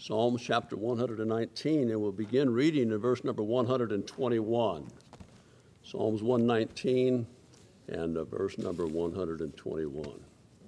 Psalms chapter 119, and we'll begin reading in verse number 121. Psalms 119 and verse number 121. You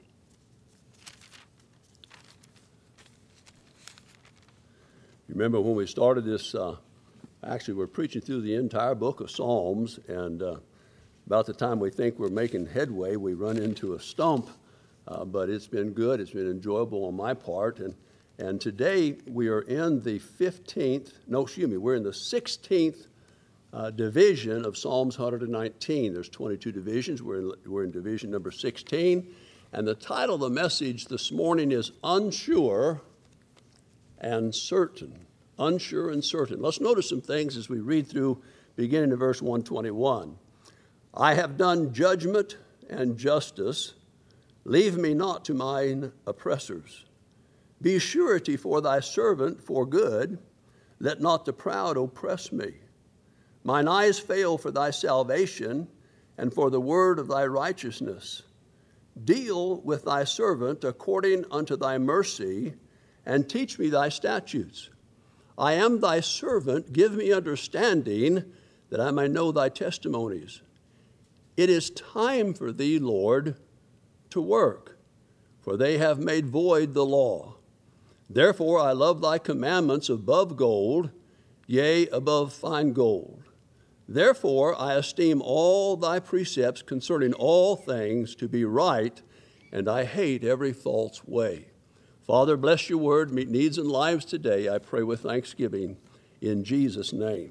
remember when we started this, actually we're preaching through the entire book of Psalms, and about the time we think we're making headway, we run into a stump, but it's been good, it's been enjoyable on my part, and today we are in the we're in the 16th division of Psalms 119. There's 22 divisions. We're in division number 16. And the title of the message this morning is Unsure and Certain. Unsure and certain. Let's notice some things as we read through, beginning in verse 121. I have done judgment and justice. Leave me not to mine oppressors. Be surety for thy servant for good. Let not the proud oppress me. Mine eyes fail for thy salvation and for the word of thy righteousness. Deal with thy servant according unto thy mercy, and teach me thy statutes. I am thy servant, give me understanding, that I may know thy testimonies. It is time for thee, Lord, to work, for they have made void the law. Therefore I love thy commandments above gold, yea, above fine gold. Therefore I esteem all thy precepts concerning all things to be right, and I hate every false way. Father, bless your word, meet needs and lives today, I pray with thanksgiving in Jesus' name.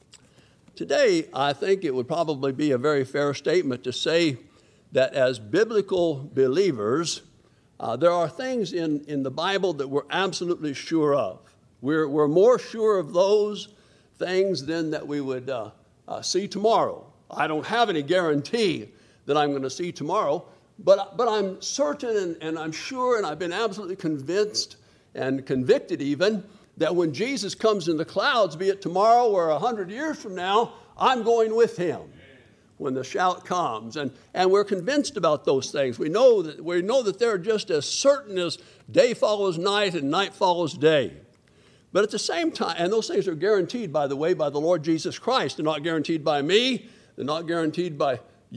Today, I think it would probably be a very fair statement to say that as biblical believers, there are things in the Bible that we're absolutely sure of. We're more sure of those things than that we would see tomorrow. I don't have any guarantee that I'm going to see tomorrow, but I'm certain and I'm sure, and I've been absolutely convinced and convicted even, that when Jesus comes in the clouds, be it tomorrow or 100 years from now, I'm going with him when the shout comes. And we're convinced about those things. We know that they're just as certain as day follows night and night follows day. But at the same time, and those things are guaranteed, by the way, by the Lord Jesus Christ. They're not guaranteed by me. They're not guaranteed by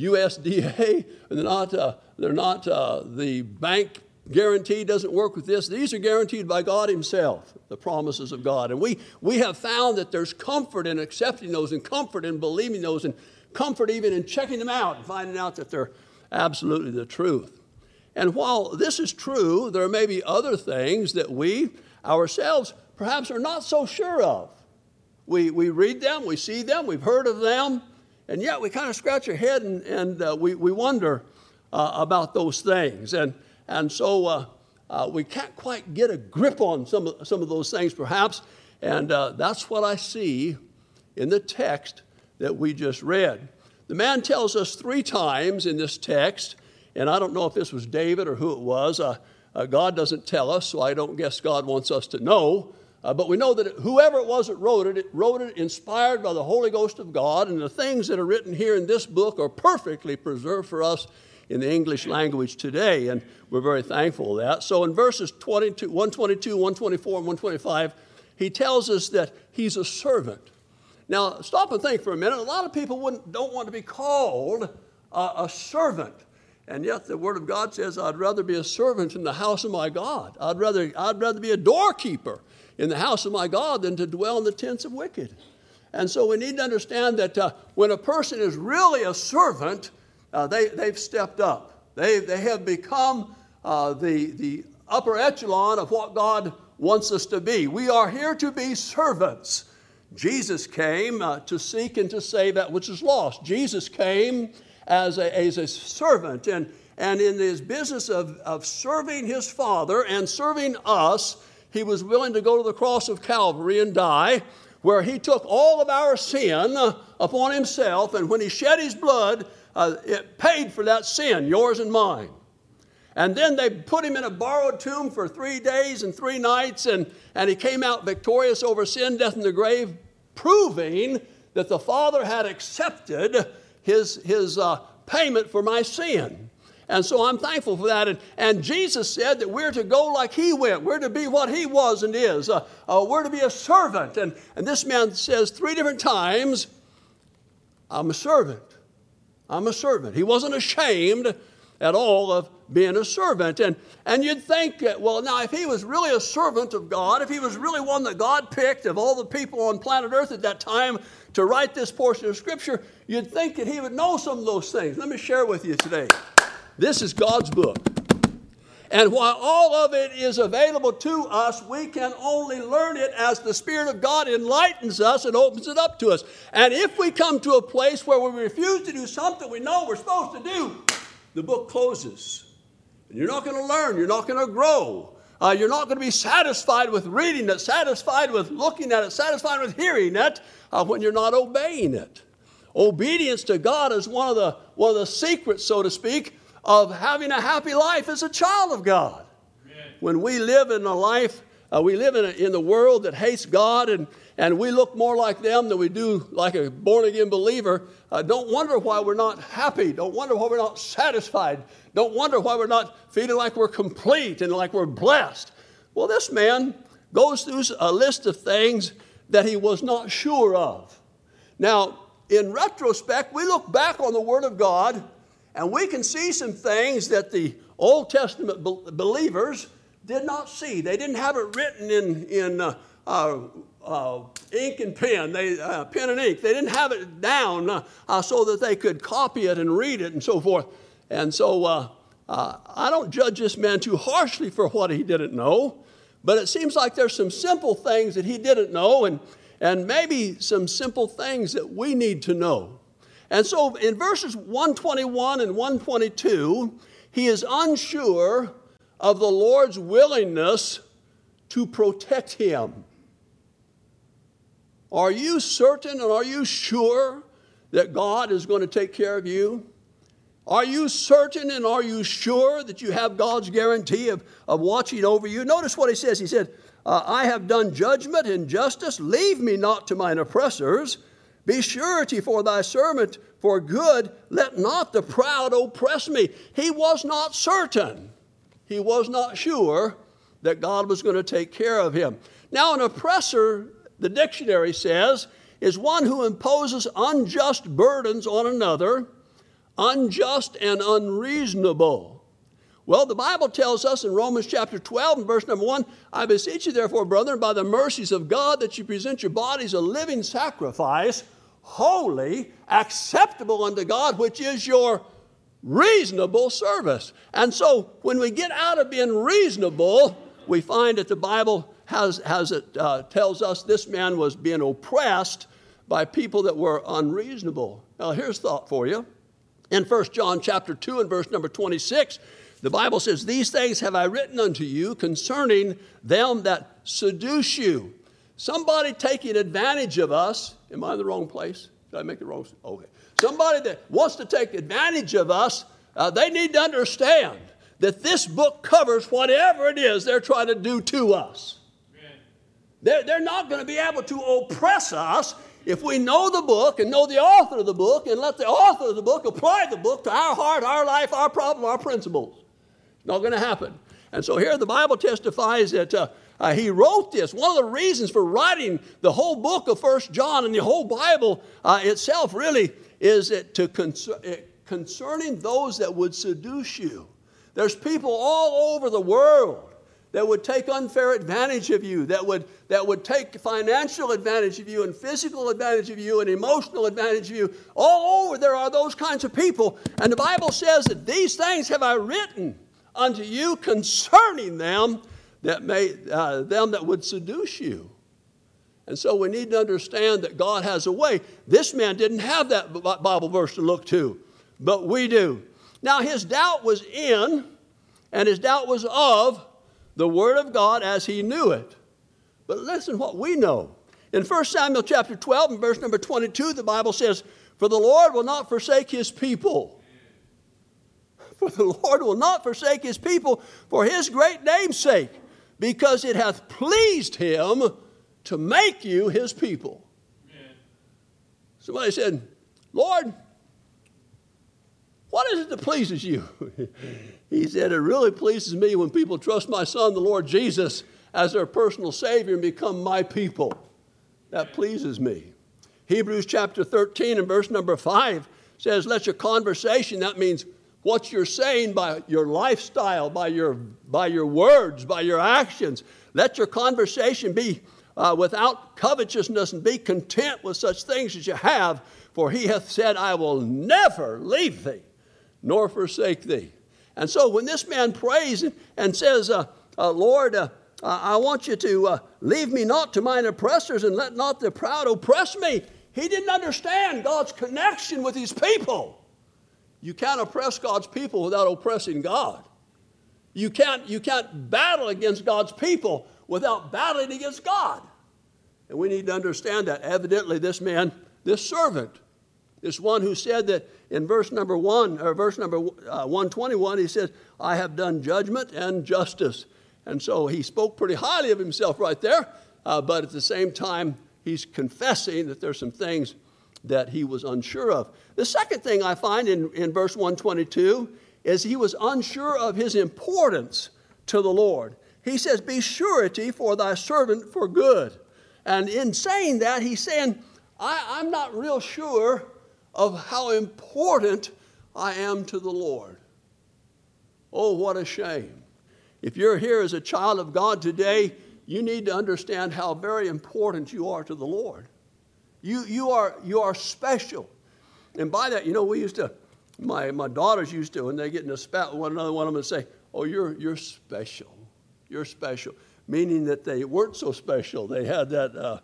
USDA. They're not the bank guarantee doesn't work with this. These are guaranteed by God himself, the promises of God. And we have found that there's comfort in accepting those, and comfort in believing those, and comfort even in checking them out and finding out that they're absolutely the truth. And while this is true, there may be other things that we ourselves perhaps are not so sure of. We read them, we see them, we've heard of them, and yet we kind of scratch our head and we wonder about those things. And so we can't quite get a grip on some of those things perhaps, and that's what I see in the text that we just read. The man tells us 3 times in this text, and I don't know if this was David or who it was. God doesn't tell us, so I don't guess God wants us to know. But we know that whoever it was that wrote it inspired by the Holy Ghost of God, and the things that are written here in this book are perfectly preserved for us in the English language today, and we're very thankful for that. So in verses 122, 124, and 125, he tells us that he's a servant. Now, stop and think for a minute. A lot of people don't want to be called a servant. And yet the Word of God says, I'd rather be a servant in the house of my God. I'd rather be a doorkeeper in the house of my God than to dwell in the tents of wicked. And so we need to understand that when a person is really a servant, they've stepped up. They have become the upper echelon of what God wants us to be. We are here to be servants. Jesus came to seek and to save that which is lost. Jesus came as a servant, and in his business of serving his Father and serving us, he was willing to go to the cross of Calvary and die, where he took all of our sin upon himself, and when he shed his blood, it paid for that sin, yours and mine. And then they put him in a borrowed tomb for 3 days and 3 nights, and he came out victorious over sin, death, and the grave, proving that the Father had accepted his payment for my sin. And so I'm thankful for that. And Jesus said that we're to go like he went. We're to be what he was and is. We're to be a servant. And this man says 3 different times, I'm a servant. I'm a servant. He wasn't ashamed at all of being a servant. And you'd think, well, now, if he was really a servant of God, if he was really one that God picked of all the people on planet Earth at that time to write this portion of Scripture, you'd think that he would know some of those things. Let me share with you today. This is God's book. And while all of it is available to us, we can only learn it as the Spirit of God enlightens us and opens it up to us. And if we come to a place where we refuse to do something we know we're supposed to do, the book closes. And you're not going to learn. You're not going to grow. You're not going to be satisfied with reading it, satisfied with looking at it, satisfied with hearing it when you're not obeying it. Obedience to God is one of the secrets, so to speak, of having a happy life as a child of God. Amen. When we live in a life, we live in the world that hates God, and we look more like them than we do like a born-again believer. Don't wonder why we're not happy. Don't wonder why we're not satisfied. Don't wonder why we're not feeling like we're complete and like we're blessed. Well, this man goes through a list of things that he was not sure of. Now, in retrospect, we look back on the Word of God, and we can see some things that the Old Testament believers did not see. They didn't have it written in ink and pen, pen and ink. They didn't have it down so that they could copy it and read it and so forth. And so I don't judge this man too harshly for what he didn't know, but it seems like there's some simple things that he didn't know, and maybe some simple things that we need to know. And so in verses 121 and 122, he is unsure of the Lord's willingness to protect him. Are you certain and are you sure that God is going to take care of you? Are you certain and are you sure that you have God's guarantee of watching over you? Notice what he says. He said, I have done judgment and justice. Leave me not to mine oppressors. Be surety for thy servant for good. Let not the proud oppress me. He was not certain. He was not sure that God was going to take care of him. Now, an oppressor, the dictionary says, is one who imposes unjust burdens on another, unjust and unreasonable. Well, the Bible tells us in Romans chapter 12 and verse number 1, I beseech you therefore, brethren, by the mercies of God, that you present your bodies a living sacrifice, holy, acceptable unto God, which is your reasonable service. And so when we get out of being reasonable, we find that the Bible tells us this man was being oppressed by people that were unreasonable. Now, here's a thought for you. In 1 John chapter 2 and verse number 26, the Bible says, these things have I written unto you concerning them that seduce you. Somebody taking advantage of us. Am I in the wrong place? Did I make the wrong? Okay. Somebody that wants to take advantage of us, they need to understand that this book covers whatever it is they're trying to do to us. They're not going to be able to oppress us if we know the book and know the author of the book and let the author of the book apply the book to our heart, our life, our problem, our principles. It's not going to happen. And so here the Bible testifies that he wrote this. One of the reasons for writing the whole book of 1 John and the whole Bible itself really is concerning those that would seduce you. There's people all over the world that would take unfair advantage of you, that would take financial advantage of you and physical advantage of you and emotional advantage of you. All over there are those kinds of people. And the Bible says that these things have I written unto you concerning them that would seduce you. And so we need to understand that God has a way. This man didn't have that Bible verse to look to, but we do. Now his doubt was in, and his doubt was of, the Word of God as he knew it. But listen what we know. In 1 Samuel chapter 12 and verse number 22, the Bible says, for the Lord will not forsake his people. For the Lord will not forsake his people for his great name's sake, because it hath pleased him to make you his people. Amen. Somebody said, Lord, What is it that pleases you? He said, it really pleases me when people trust my Son, the Lord Jesus, as their personal Savior and become my people. That pleases me. Hebrews chapter 13 and verse number 5 says, let your conversation, that means what you're saying by your lifestyle, by your words, by your actions, let your conversation be without covetousness, and be content with such things as you have, for he hath said, I will never leave thee nor forsake thee. And so when this man prays and says, Lord, I want you to leave me not to mine oppressors, and let not the proud oppress me, he didn't understand God's connection with his people. You can't oppress God's people without oppressing God. You can't battle against God's people without battling against God. And we need to understand that. Evidently, this man, this servant, this one who said that in verse number 121, he says, I have done judgment and justice. And so he spoke pretty highly of himself right there, but at the same time, he's confessing that there's some things that he was unsure of. The second thing I find in verse 122 is he was unsure of his importance to the Lord. He says, be surety for thy servant for good. And in saying that, he's saying, I'm not real sure of how important I am to the Lord. Oh, what a shame. If you're here as a child of God today, you need to understand how very important you are to the Lord. You are special. And by that, we used to, my daughters used to, when they get in a spat with one another, one of them would say, oh, you're special. You're special. Meaning that they weren't so special. They had that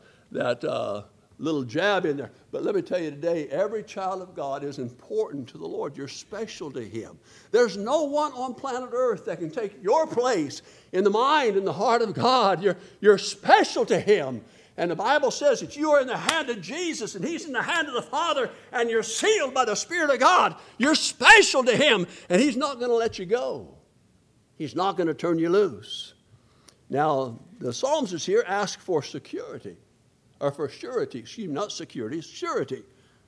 little jab in there. But let me tell you today, every child of God is important to the Lord. You're special to him. There's no one on planet Earth that can take your place in the mind and the heart of God. You're special to him. And the Bible says that you are in the hand of Jesus and he's in the hand of the Father, and you're sealed by the Spirit of God. You're special to him, and he's not going to let you go. He's not going to turn you loose. Now, the psalmist here asked for security, or for surety. Excuse me, not security, surety.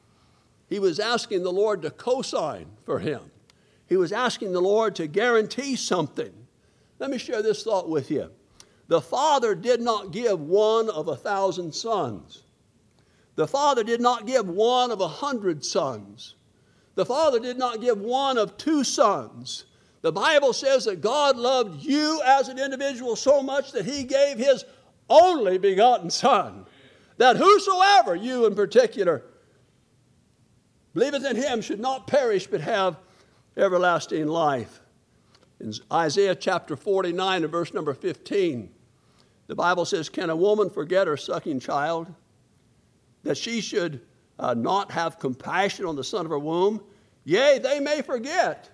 He was asking the Lord to co-sign for him. He was asking the Lord to guarantee something. Let me share this thought with you. The Father did not give one of 1,000 sons. The Father did not give one of 100 sons. The Father did not give one of 2 sons. The Bible says that God loved you as an individual so much that he gave his only begotten Son, that whosoever, you in particular, believeth in him should not perish but have everlasting life. In Isaiah chapter 49 and verse number 15, the Bible says, can a woman forget her sucking child, that she should not have compassion on the son of her womb? Yea, they may forget.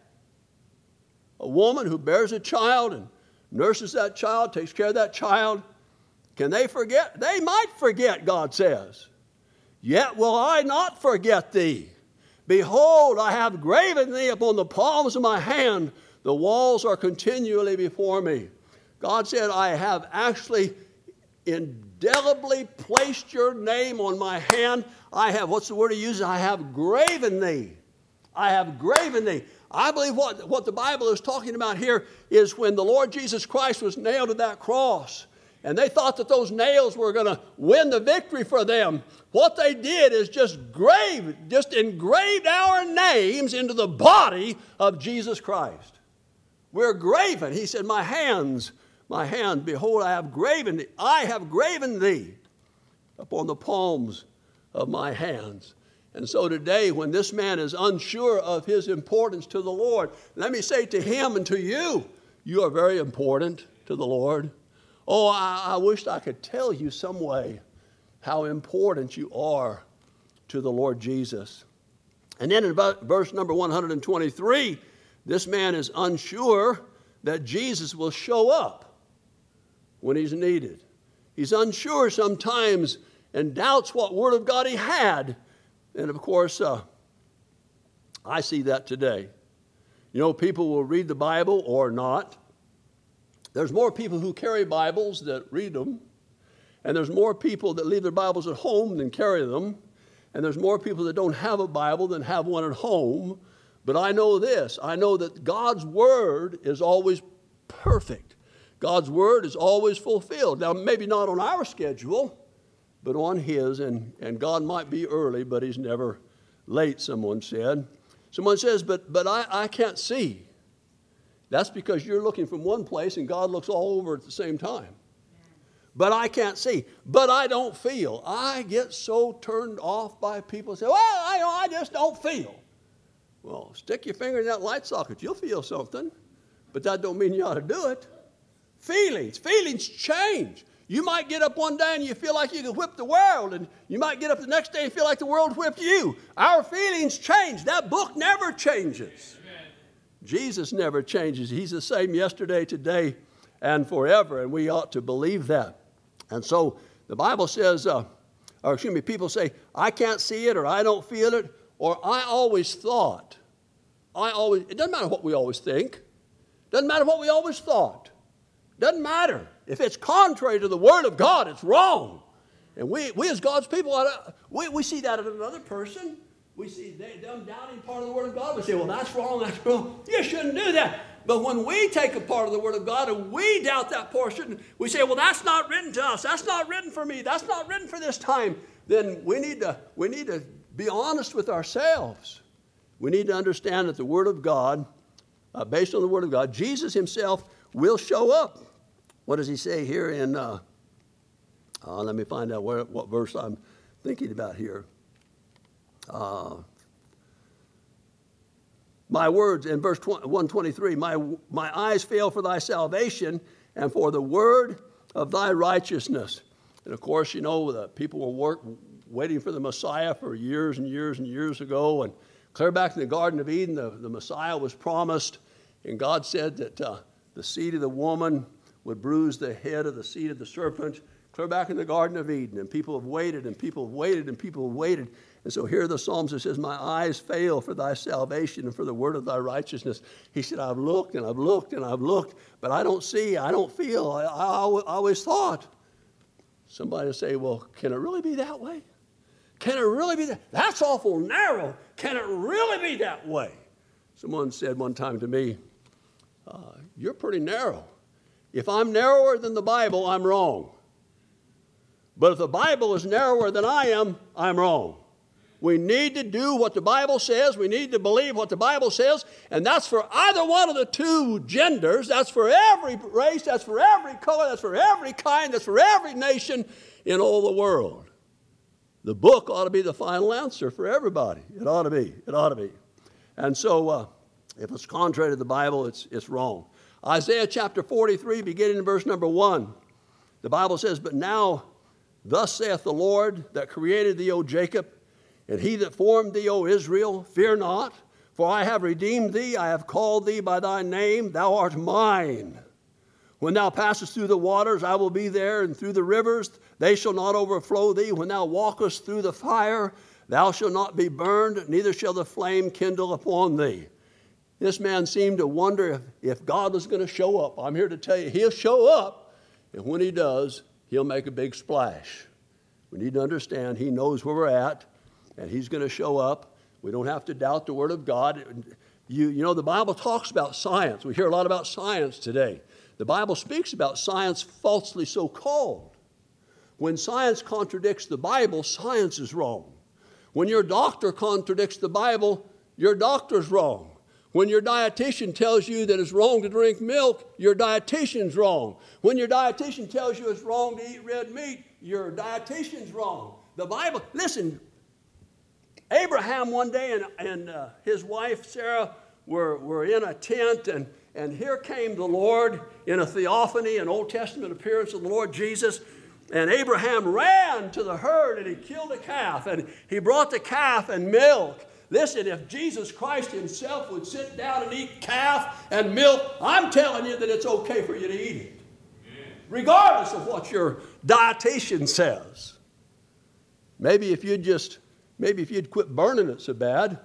A woman who bears a child and nurses that child, takes care of that child, can they forget? They might forget, God says. Yet will I not forget thee. Behold, I have graven thee upon the palms of my hand. The walls are continually before me. God said, I have actually indelibly placed your name on my hand. I have, what's the word he uses? I have graven thee. I have graven thee. I believe what the Bible is talking about here is when the Lord Jesus Christ was nailed to that cross, and they thought that those nails were going to win the victory for them. What they did is just engraved our names into the body of Jesus Christ. We're graven. He said, my hand, behold, I have graven thee upon the palms of my hands. And so today, when this man is unsure of his importance to the Lord, let me say to him and to you, you are very important to the Lord. Oh, I wished I could tell you some way how important you are to the Lord Jesus. And then in verse number 123, this man is unsure that Jesus will show up when he's needed. He's unsure sometimes and doubts what word of God he had. And of course, I see that today. People will read the Bible or not. There's more people who carry Bibles that read them. And there's more people that leave their Bibles at home than carry them. And there's more people that don't have a Bible than have one at home. But I know this. I know that God's word is always perfect. God's word is always fulfilled. Now, maybe not on our schedule, but on his. And God might be early, but he's never late, someone said. Someone says, but I can't see. That's because you're looking from one place and God looks all over at the same time. But I can't see. But I don't feel. I get so turned off by people who say, well, I just don't feel. Well, stick your finger in that light socket. You'll feel something. But that don't mean you ought to do it. Feelings change. You might get up one day and you feel like you can whip the world. And you might get up the next day and feel like the world whipped you. Our feelings change. That book never changes. Amen. Jesus never changes. He's the same yesterday, today, and forever. And we ought to believe that. And so the Bible says, people say, I can't see it, or I don't feel it, or I always thought. It doesn't matter what we always think. Doesn't matter what we always thought. Doesn't matter. If it's contrary to the Word of God, it's wrong. And we as God's people, we see that in another person. We see them doubting part of the Word of God. We say, well, that's wrong, that's wrong. You shouldn't do that. But when we take a part of the Word of God and we doubt that portion, we say, well, that's not written to us. That's not written for me. That's not written for this time. Then we need to be honest with ourselves. We need to understand that the Word of God, based on the Word of God, Jesus himself will show up. What does he say here in, let me find out what verse I'm thinking about here. My words in verse 123, my eyes fail for thy salvation and for the word of thy righteousness. And of course, you know, the people were waiting for the Messiah for years and years and years ago. And clear back in the Garden of Eden, the Messiah was promised. And God said that the seed of the woman would bruise the head of the seed of the serpent. Clear back in the Garden of Eden. And people have waited, and people have waited, and people have waited. And so here the Psalms, it says, my eyes fail for thy salvation and for the word of thy righteousness. He said, I've looked and I've looked and I've looked, but I don't see, I don't feel. I always thought. Somebody will say, well, can it really be that way? Can it really be that? That's awful narrow. Can it really be that way? Someone said one time to me, you're pretty narrow. If I'm narrower than the Bible, I'm wrong. But if the Bible is narrower than I am, I'm wrong. We need to do what the Bible says. We need to believe what the Bible says. And that's for either one of the two genders. That's for every race. That's for every color. That's for every kind. That's for every nation in all the world. The book ought to be the final answer for everybody. It ought to be. It ought to be. And so if it's contrary to the Bible, it's wrong. Isaiah chapter 43, beginning in verse number 1. The Bible says, but now thus saith the Lord that created thee, O Jacob, and he that formed thee, O Israel, fear not, for I have redeemed thee, I have called thee by thy name, thou art mine. When thou passest through the waters, I will be there, and through the rivers, they shall not overflow thee. When thou walkest through the fire, thou shalt not be burned, neither shall the flame kindle upon thee. This man seemed to wonder if God was going to show up. I'm here to tell you, he'll show up, and when he does, he'll make a big splash. We need to understand he knows where we're at, and he's going to show up. We don't have to doubt the Word of God. You know, the Bible talks about science. We hear a lot about science today. The Bible speaks about science falsely so called. When science contradicts the Bible, science is wrong. When your doctor contradicts the Bible, your doctor's wrong. When your dietitian tells you that it's wrong to drink milk, your dietitian's wrong. When your dietitian tells you it's wrong to eat red meat, your dietitian's wrong. The Bible, listen, Abraham one day and his wife Sarah were in a tent, and here came the Lord in a theophany, an Old Testament appearance of the Lord Jesus. And Abraham ran to the herd and he killed a calf, and he brought the calf and milk. Listen, if Jesus Christ himself would sit down and eat calf and milk, I'm telling you that it's okay for you to eat it. Regardless of what your dietitian says. Maybe if you'd quit burning it so bad,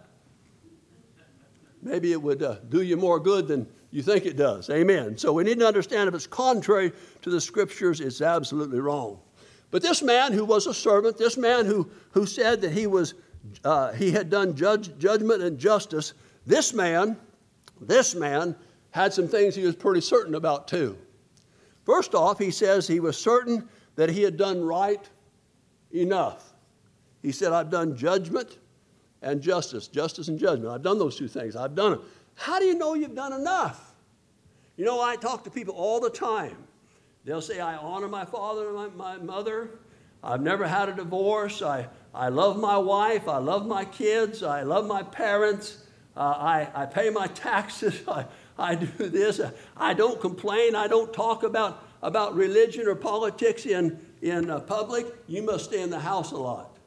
maybe it would do you more good than you think it does. Amen. So we need to understand if it's contrary to the Scriptures, it's absolutely wrong. But this man who was a servant, this man who said that he had done judgment and justice, This man had some things he was pretty certain about too. First off, he says he was certain that he had done right enough. He said, I've done judgment and justice and judgment. I've done those two things. I've done them. How do you know you've done enough? You know, I talk to people all the time. They'll say, I honor my father and my mother. I've never had a divorce. I love my wife. I love my kids. I love my parents. I pay my taxes. I do this. I don't complain. I don't talk about religion or politics in public. You must stay in the house a lot.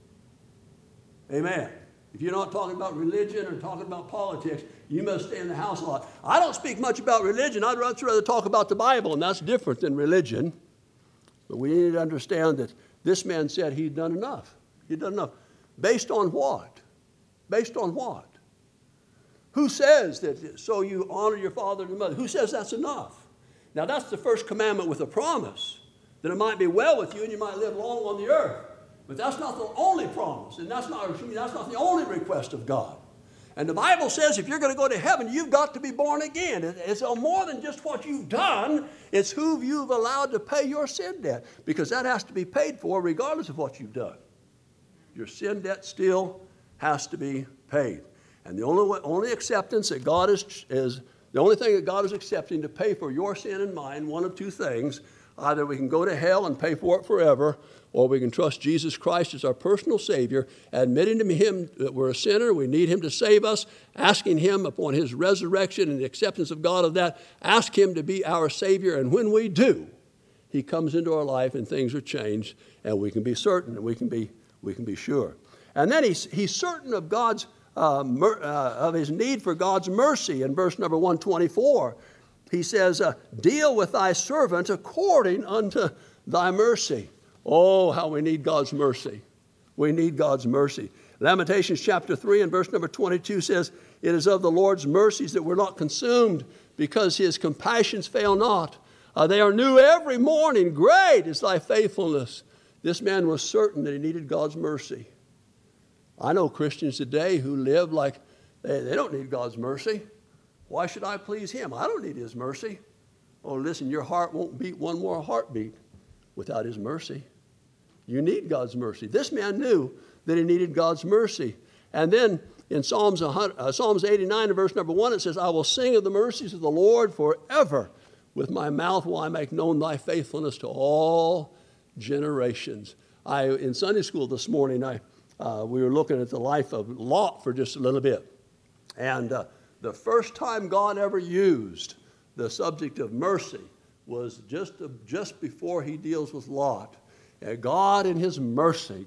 Amen. If you're not talking about religion or talking about politics, you must stay in the house a lot. I don't speak much about religion. I'd rather talk about the Bible, and that's different than religion. But we need to understand that this man said he'd done enough. He'd done enough. Based on what? Based on what? Who says that so you honor your father and your mother? Who says that's enough? Now, that's the first commandment with a promise, that it might be well with you and you might live long on the earth. But that's not the only promise, and that's not the only request of God. And the Bible says if you're going to go to heaven, you've got to be born again. It's more than just what you've done. It's who you've allowed to pay your sin debt, because that has to be paid for regardless of what you've done. Your sin debt still has to be paid. And the only acceptance that God is the only thing that God is accepting to pay for your sin and mine, one of two things. Either we can go to hell and pay for it forever, or we can trust Jesus Christ as our personal Savior, admitting to Him that we're a sinner, we need Him to save us, asking Him upon His resurrection and the acceptance of God of that, ask Him to be our Savior, and when we do, He comes into our life and things are changed, and we can be certain, and we can be sure. And then he's certain of God's of his need for God's mercy. In verse number 124, he says, deal with thy servant according unto thy mercy. Oh, how we need God's mercy. We need God's mercy. Lamentations chapter 3 and verse number 22 says, it is of the Lord's mercies that we're not consumed, because His compassions fail not. They are new every morning. Great is thy faithfulness. This man was certain that he needed God's mercy. I know Christians today who live like they don't need God's mercy. Why should I please Him? I don't need His mercy. Oh, listen, your heart won't beat one more heartbeat without His mercy. You need God's mercy. This man knew that he needed God's mercy. And then in Psalms 89 and verse number 1, it says, I will sing of the mercies of the Lord forever. With my mouth will I make known thy faithfulness to all generations. In Sunday school this morning, we were looking at the life of Lot for just a little bit. And the first time God ever used the subject of mercy was just before He deals with Lot. And God in His mercy.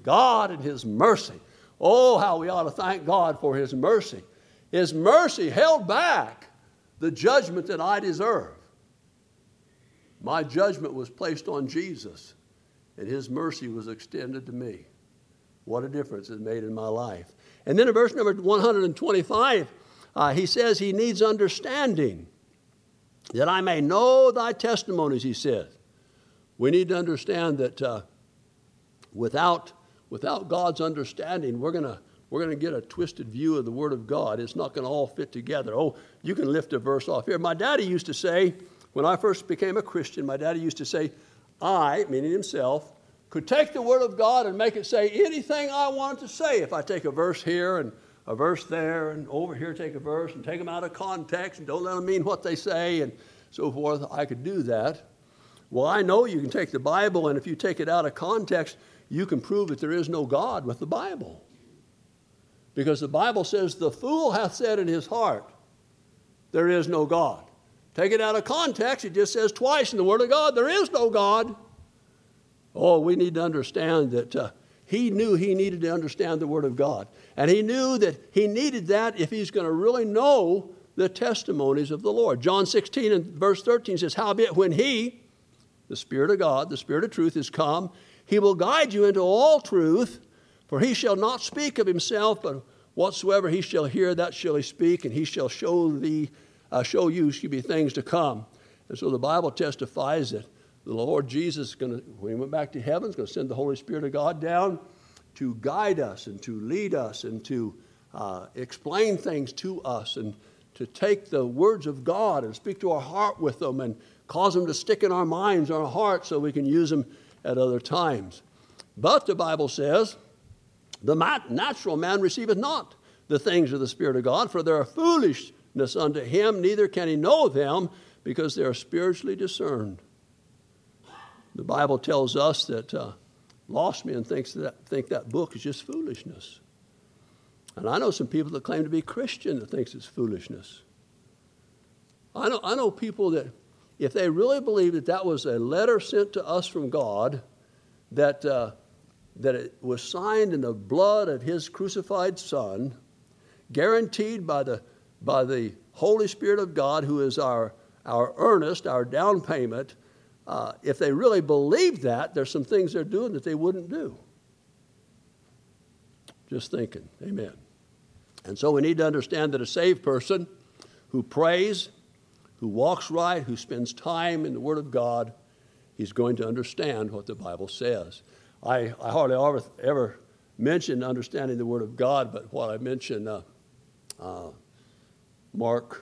Oh, how we ought to thank God for His mercy. His mercy held back the judgment that I deserve. My judgment was placed on Jesus, and His mercy was extended to me. What a difference it made in my life. And then in verse number 125, he says he needs understanding, that I may know thy testimonies, he says. We need to understand that without God's understanding, we're going to get a twisted view of the Word of God. It's not going to all fit together. Oh, you can lift a verse off here. My daddy used to say, when I first became a Christian, my daddy used to say, I, meaning himself, could take the Word of God and make it say anything I wanted to say. If I take a verse here and a verse there and over here take a verse and take them out of context and don't let them mean what they say and so forth, I could do that. Well, I know you can take the Bible, and if you take it out of context, you can prove that there is no God with the Bible. Because the Bible says, the fool hath said in his heart, there is no God. Take it out of context, it just says twice in the Word of God, there is no God. Oh, we need to understand that he knew he needed to understand the Word of God. And he knew that he needed that if he's going to really know the testimonies of the Lord. John 16 and verse 13 says, howbeit when He, the Spirit of God, the Spirit of truth is come, He will guide you into all truth, for He shall not speak of Himself, but whatsoever He shall hear, that shall He speak, and He shall show you things to come. And so the Bible testifies that the Lord Jesus, when He went back to heaven, is going to send the Holy Spirit of God down to guide us and to lead us and to explain things to us and to take the words of God and speak to our heart with them and cause them to stick in our minds, our hearts, so we can use them at other times. But the Bible says, the natural man receiveth not the things of the Spirit of God, for they are foolishness unto him, neither can he know them, because they are spiritually discerned. The Bible tells us that lost men think that book is just foolishness. And I know some people that claim to be Christian that thinks it's foolishness. I know people that, if they really believe that that was a letter sent to us from God, that it was signed in the blood of his crucified Son, guaranteed by the Holy Spirit of God, who is our earnest, our down payment, if they really believe that, there's some things they're doing that they wouldn't do. Just thinking. Amen. And so we need to understand that a saved person who prays, who walks right, who spends time in the Word of God, he's going to understand what the Bible says. I hardly ever mention understanding the Word of God, but what I mention, Mark,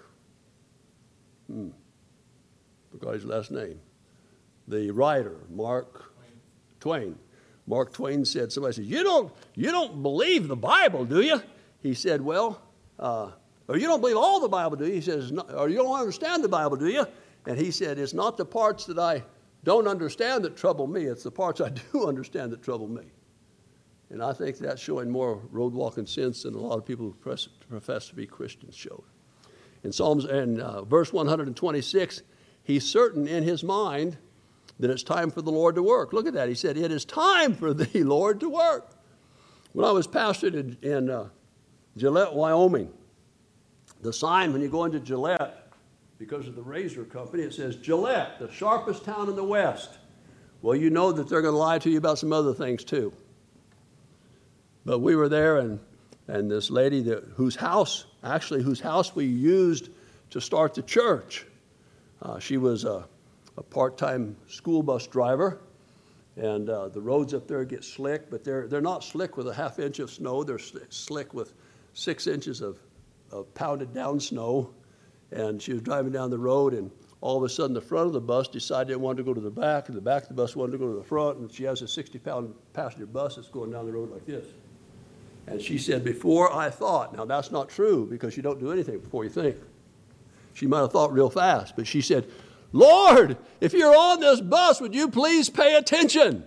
forgot his last name, the writer, Mark Twain. Mark Twain said, somebody said, you don't believe the Bible, do you? He said, well, or you don't believe all the Bible, do you? He says, or you don't understand the Bible, do you? And he said, it's not the parts that I don't understand that trouble me. It's the parts I do understand that trouble me. And I think that's showing more road walking sense than a lot of people who profess to be Christians show. In Psalms and verse 126, he's certain in his mind that it's time for the Lord to work. Look at that. He said, it is time for thee, Lord, to work. When I was pastored in Gillette, Wyoming, the sign when you go into Gillette, because of the razor company, it says, Gillette, the sharpest town in the West. Well, you know that they're going to lie to you about some other things too. But we were there, and this lady whose house we used to start the church, she was a part-time school bus driver, and the roads up there get slick, but they're not slick with a half inch of snow. They're slick with 6 inches of pounded down snow. And she was driving down the road, and all of a sudden the front of the bus decided it wanted to go to the back, and the back of the bus wanted to go to the front, and she has a 60-pound passenger bus that's going down the road like this. And she said, before I thought, now that's not true because you don't do anything before you think. She might have thought real fast, but she said, Lord, if you're on this bus, would you please pay attention?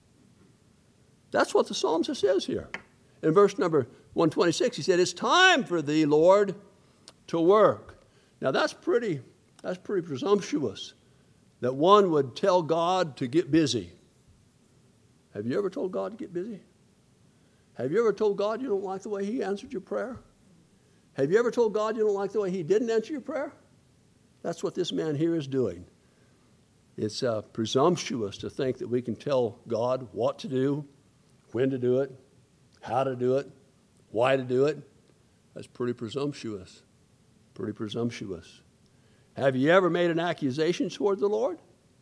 That's what the psalmist says here. In verse number 126, he said, it's time for thee, Lord, to work. Now that's pretty presumptuous that one would tell God to get busy. Have you ever told God to get busy? Have you ever told God you don't like the way he answered your prayer? Have you ever told God you don't like the way he didn't answer your prayer? That's what this man here is doing. It's presumptuous to think that we can tell God what to do, when to do it, how to do it, why to do it. That's pretty presumptuous. Pretty presumptuous. Have you ever made an accusation toward the Lord?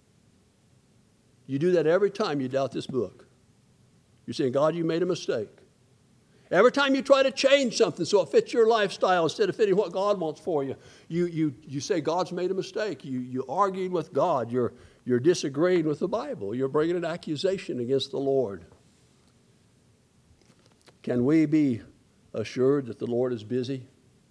You do that every time you doubt this book. You're saying, God, you made a mistake. Every time you try to change something so it fits your lifestyle instead of fitting what God wants for you, you say God's made a mistake. You arguing with God. You're disagreeing with the Bible. You're bringing an accusation against the Lord. Can we be assured that the Lord is busy?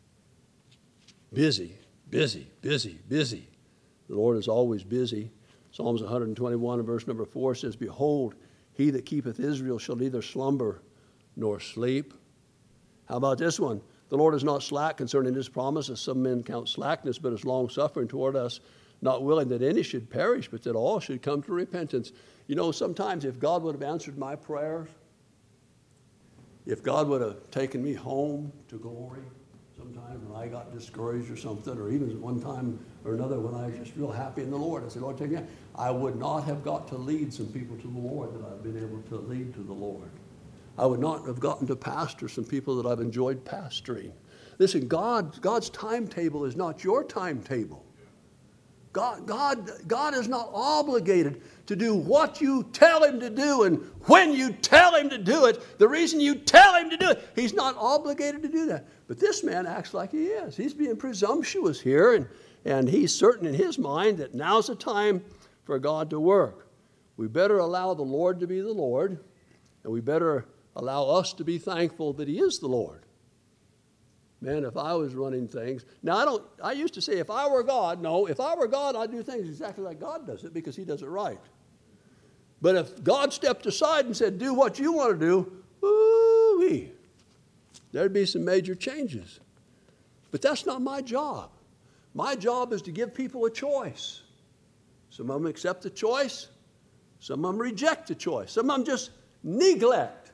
Busy, busy, busy, busy. The Lord is always busy. Psalms 121 and verse number 4 says, behold, he that keepeth Israel shall neither slumber nor sleep. How about this one? The Lord is not slack concerning his promise, as some men count slackness, but is long-suffering toward us, not willing that any should perish, but that all should come to repentance. You know, sometimes if God would have answered my prayers, if God would have taken me home to glory, sometime when I got discouraged or something, or even one time or another when I was just real happy in the Lord, I said, Lord, take me out. I would not have got to lead some people to the Lord that I've been able to lead to the Lord. I would not have gotten to pastor some people that I've enjoyed pastoring. Listen, God's timetable is not your timetable. God is not obligated to do what you tell him to do and when you tell him to do it. The reason you tell him to do it, he's not obligated to do that. But this man acts like he is. He's being presumptuous here, and he's certain in his mind that now's the time for God to work. We better allow the Lord to be the Lord, and we better allow us to be thankful that he is the Lord. Man, if I was running things, now I used to say if I were God, I'd do things exactly like God does it because he does it right. But if God stepped aside and said, do what you want to do, ooh-wee, there'd be some major changes. But that's not my job. My job is to give people a choice. Some of them accept the choice. Some of them reject the choice. Some of them just neglect.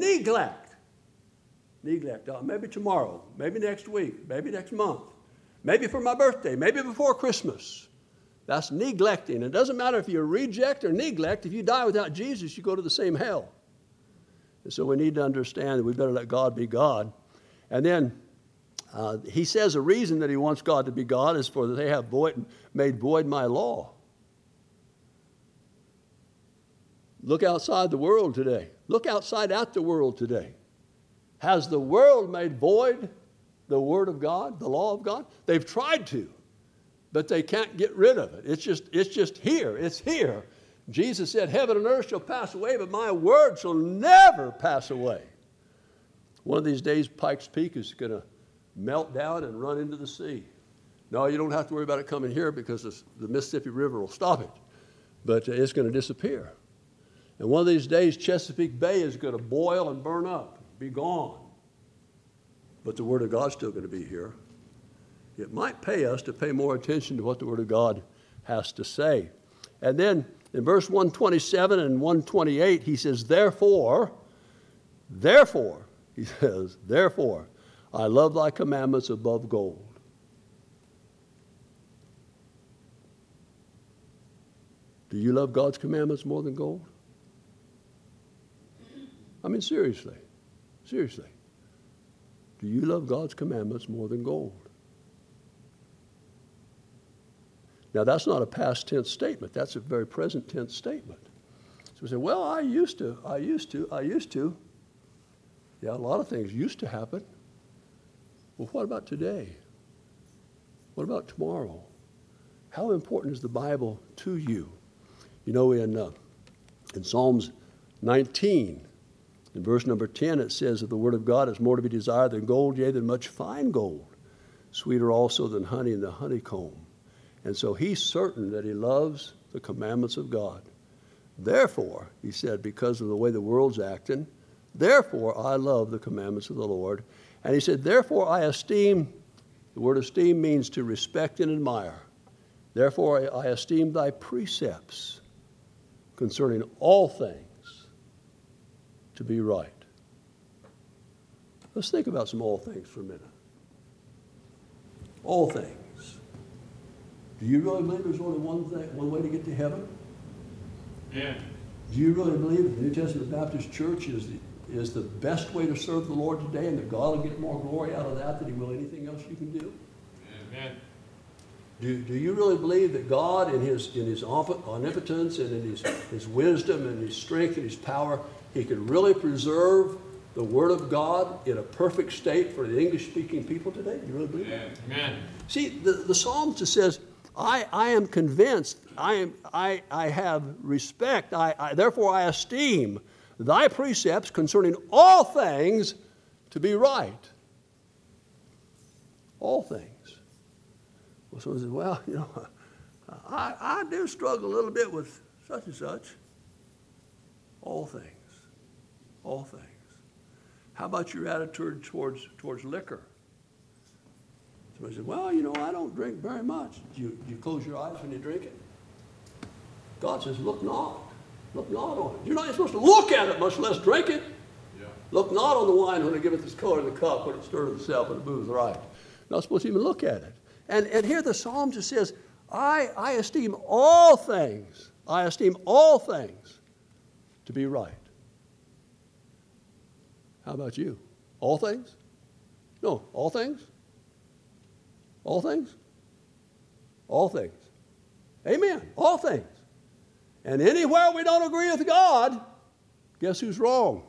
Oh, maybe tomorrow, maybe next week, maybe next month, maybe for my birthday, maybe before Christmas. That's neglecting. It doesn't matter if you reject or neglect. If you die without Jesus, you go to the same hell. And so we need to understand that we better let God be God. And then he says a reason that he wants God to be God is for that they have made void my law. Look outside the world today. Look outside at the world today. Has the world made void the Word of God, the law of God? They've tried to, but they can't get rid of it. It's just here. It's here. Jesus said, heaven and earth shall pass away, but my word shall never pass away. One of these days, Pikes Peak is going to melt down and run into the sea. No, you don't have to worry about it coming here because the Mississippi River will stop it, but it's going to disappear. And one of these days, Chesapeake Bay is going to boil and burn up. Be gone. But the Word of God's still going to be here. It might pay us to pay more attention to what the Word of God has to say. And then in verse 127 and 128, he says, therefore, he says, therefore, I love thy commandments above gold. Do you love God's commandments more than gold? I mean, seriously. Seriously. Do you love God's commandments more than gold? Now, that's not a past tense statement. That's a very present tense statement. So we say, well, I used to. Yeah, a lot of things used to happen. Well, what about today? What about tomorrow? How important is the Bible to you? You know, in Psalms 19, in verse number 10, it says that the word of God is more to be desired than gold, yea, than much fine gold, sweeter also than honey in the honeycomb. And so he's certain that he loves the commandments of God. Therefore, he said, because of the way the world's acting, therefore I love the commandments of the Lord. And he said, therefore I esteem, the word esteem means to respect and admire. Therefore I esteem thy precepts concerning all things to be right. Let's think about some all things for a minute. All things. Do you really believe there's only one way to get to heaven? Yeah. Do you really believe that the New Testament Baptist Church is the best way to serve the Lord today and that God will get more glory out of that than he will anything else you can do? Amen. Do you really believe that God in his omnipotence and in his wisdom and his strength and his power, he could really preserve the Word of God in a perfect state for the English-speaking people today? Do you really believe that? Amen. See, the psalmist says, I am convinced, I have respect, therefore I esteem thy precepts concerning all things to be right. All things. Well, someone says, well, you know, I do struggle a little bit with such and such. All things. All things. How about your attitude towards liquor? Somebody says, well, you know, I don't drink very much. Do you close your eyes when you drink it? God says, look not. Look not on it. You're not even supposed to look at it, much less drink it. Yeah. Look not on the wine when it giveth its color in the cup, when it stirreth itself and it moves right. You're not supposed to even look at it. And here the psalm just says, I esteem all things. I esteem all things to be right. How about you? All things? No, all things? All things? All things. Amen. All things. And anywhere we don't agree with God, guess who's wrong?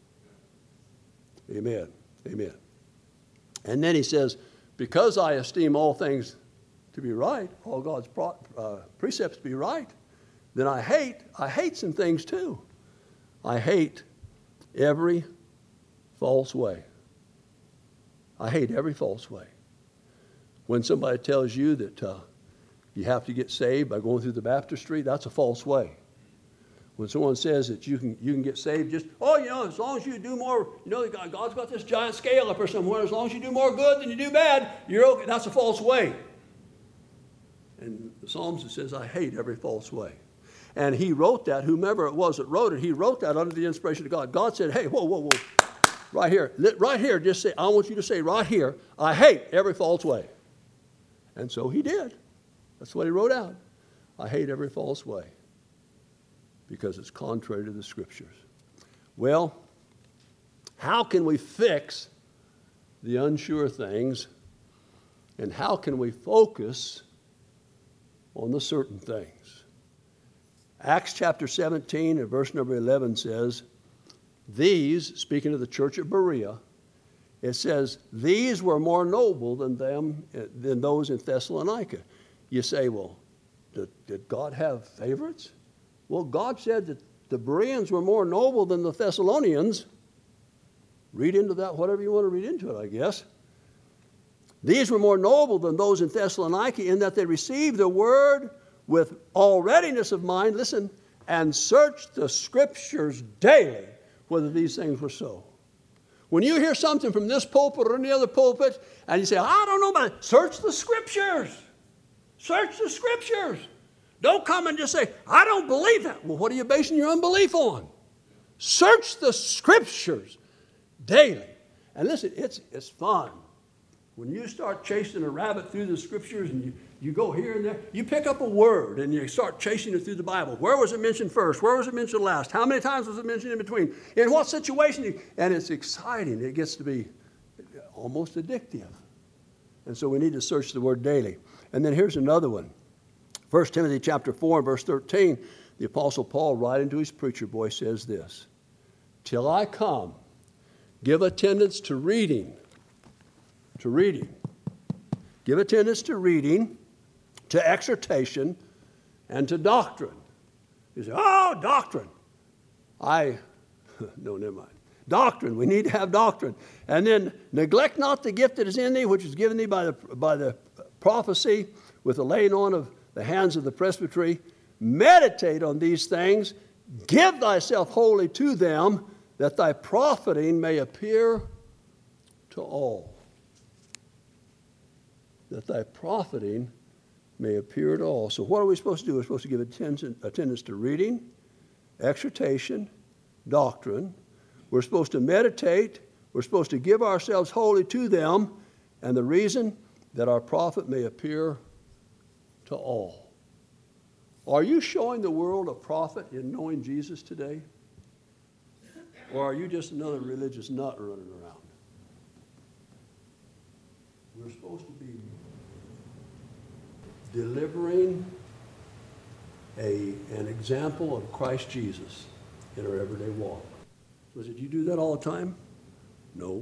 Amen. Amen. And then he says, because I esteem all things to be right, all God's precepts to be right, then I hate some things too. I hate every false way. I hate every false way. When somebody tells you that you have to get saved by going through the baptistry, that's a false way. When someone says that you can get saved just, as long as you do more, God's got this giant scale up or somewhere, as long as you do more good than you do bad, you're okay. That's a false way. And the Psalms says, I hate every false way. And he wrote that, whomever it was that wrote it, he wrote that under the inspiration of God. God said, hey, whoa. Right here, just say, I want you to say right here, I hate every false way. And so he did. That's what he wrote out. I hate every false way because it's contrary to the Scriptures. Well, how can we fix the unsure things, and how can we focus on the certain things? Acts chapter 17 and verse number 11 says, these, speaking of the church at Berea, it says, these were more noble than those in Thessalonica. You say, well, did God have favorites? Well, God said that the Bereans were more noble than the Thessalonians. Read into that whatever you want to read into it, I guess. These were more noble than those in Thessalonica in that they received the word with all readiness of mind, listen, and searched the Scriptures daily whether these things were so. When you hear something from this pulpit or any other pulpit, and you say, I don't know about it, search the Scriptures. Search the Scriptures. Don't come and just say, I don't believe that. Well, what are you basing your unbelief on? Search the Scriptures daily. And listen, it's fun. When you start chasing a rabbit through the Scriptures and you go here and there, you pick up a word and you start chasing it through the Bible. Where was it mentioned first? Where was it mentioned last? How many times was it mentioned in between? In what situation? And it's exciting. It gets to be almost addictive. And so we need to search the word daily. And then here's another one. 1 Timothy chapter 4 and verse 13, the Apostle Paul, writing to his preacher boy, says this, till I come, give attendance to reading. To reading. Give attendance to reading, to exhortation, and to doctrine. You say, doctrine. No, never mind. Doctrine. We need to have doctrine. And then neglect not the gift that is in thee, which is given thee by the prophecy with the laying on of the hands of the presbytery. Meditate on these things. Give thyself wholly to them, that thy profiting may appear to all. That thy profiting may appear to all. So what are we supposed to do? We're supposed to give attendance to reading, exhortation, doctrine. We're supposed to meditate. We're supposed to give ourselves wholly to them. And the reason, that our profit may appear to all. Are you showing the world a profit in knowing Jesus today? Or are you just another religious nut running around? We're supposed to be delivering an example of Christ Jesus in our everyday walk. So did you do that all the time? No.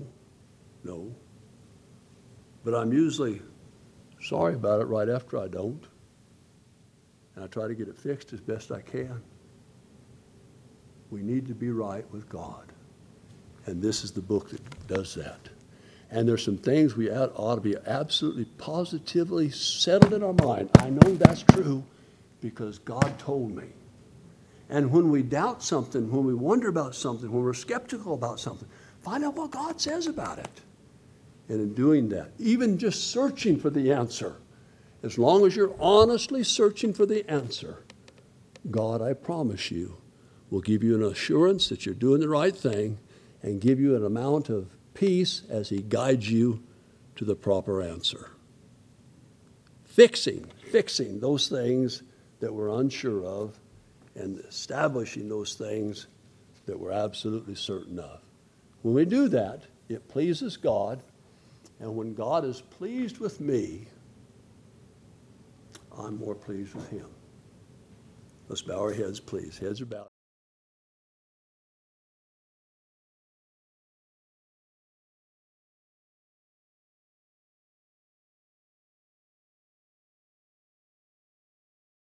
But I'm usually sorry about it right after I don't. And I try to get it fixed as best I can. We need to be right with God. And this is the book that does that. And there's some things we ought to be absolutely positively settled in our mind. I know that's true because God told me. And when we doubt something, when we wonder about something, when we're skeptical about something, find out what God says about it. And in doing that, even just searching for the answer, as long as you're honestly searching for the answer, God, I promise you, will give you an assurance that you're doing the right thing and give you an amount of peace as he guides you to the proper answer. Fixing those things that we're unsure of and establishing those things that we're absolutely certain of. When we do that, it pleases God, and when God is pleased with me, I'm more pleased with him. Let's bow our heads, please. Heads are bowed.